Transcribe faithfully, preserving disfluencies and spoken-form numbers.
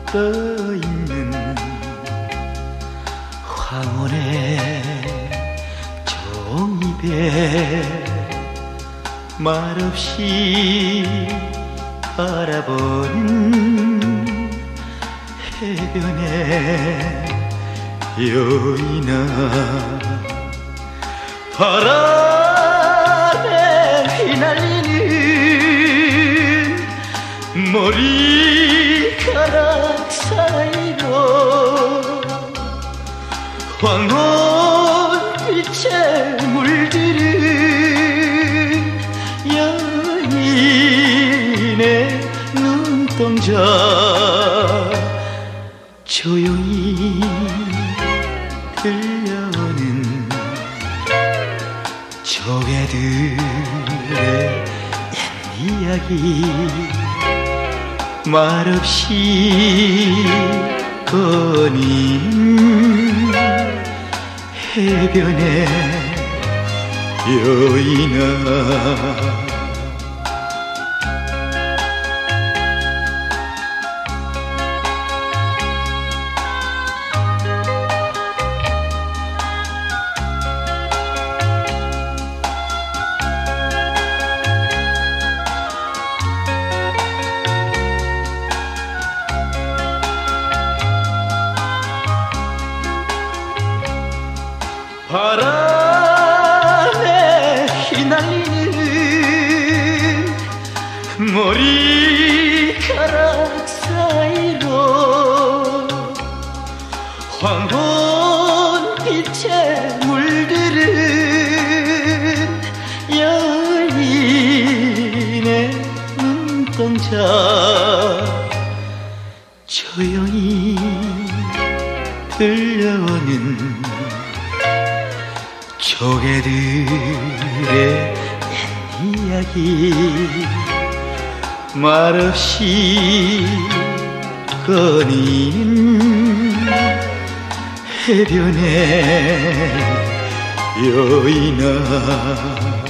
떠있는 황혼의 종이배 말없이 바라보는 해변의 여인아 바람에 휘날리는 머리카락 사이로 황혼빛에 물들은 여인의 눈동자 조용히 들려오는 조개들의 옛 이야기 말없이 꺼낸 해변의 여인아 바람에 휘날리는 머리카락 사이로 황혼빛에 물들은 여인의 눈동자 조용히 들려오는 조개들의 옛 이야기 말없이 꺼낸 해변의 여인아